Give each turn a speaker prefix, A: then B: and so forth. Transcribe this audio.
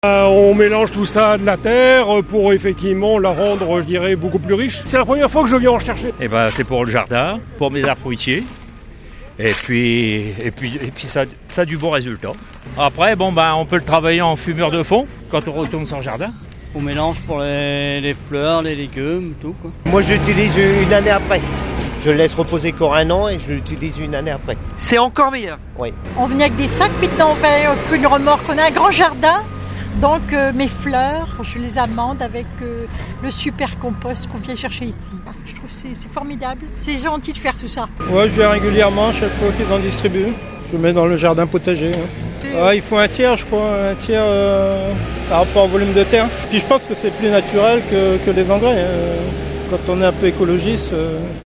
A: On mélange tout ça à de la terre pour effectivement la rendre, je dirais, beaucoup plus riche. C'est la première fois que je viens en chercher.
B: C'est pour le jardin, pour mes arbres fruitiers. Et puis ça a du bon résultat. Après, on peut le travailler en fumure de fond quand on retourne sur le jardin.
C: On mélange pour les fleurs, les légumes, tout quoi.
D: Moi je l'utilise une année après. Je le laisse reposer encore un an et je l'utilise une année après.
E: C'est encore meilleur.
D: Oui.
F: On venait avec des sacs, maintenant on fait une remorque. On a un grand jardin, donc mes fleurs, je les amende avec le super compost qu'on vient chercher ici. Je trouve que c'est formidable. C'est gentil de faire tout ça.
G: Ouais, je viens régulièrement chaque fois qu'ils en distribuent. Je mets dans le jardin potager. Il faut un tiers, je crois, par rapport au volume de terre. Puis je pense que c'est plus naturel que les engrais. Quand on est un peu écologiste.